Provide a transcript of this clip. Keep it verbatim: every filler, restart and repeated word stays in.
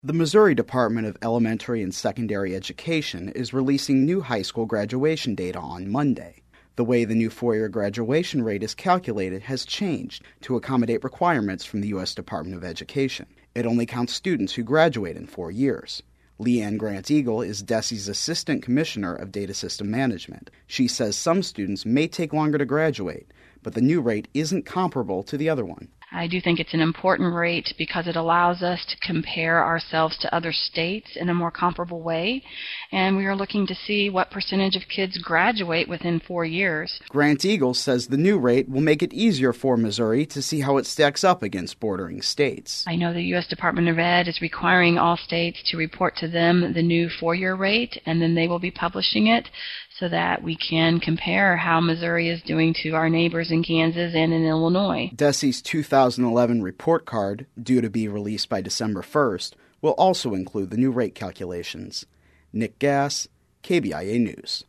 The Missouri Department of Elementary and Secondary Education is releasing new high school graduation data on Monday. The way the new four-year graduation rate is calculated has changed to accommodate requirements from the U S Department of Education. It only counts students who graduate in four years. Leanne Grant-Eagle is D E S E's Assistant Commissioner of Data System Management. She says some students may take longer to graduate, but the new rate isn't comparable to the other one. I do think it's an important rate because it allows us to compare ourselves to other states in a more comparable way, and we are looking to see what percentage of kids graduate within four years. Grant-Eagle says the new rate will make it easier for Missouri to see how it stacks up against bordering states. I know the U S Department of Ed is requiring all states to report to them the new four-year rate, and then they will be publishing it so that we can compare how Missouri is doing to our neighbors in Kansas and in Illinois. D E S E's two thousand eleven report card, due to be released by December first, will also include the new rate calculations. Nick Gass, K B I A News.